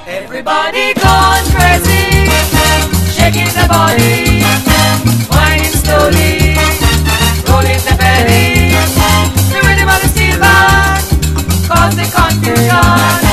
Everybody gone crazy, shaking the body, whining slowly, rolling the belly. The rhythm of the steel band caused the confusion.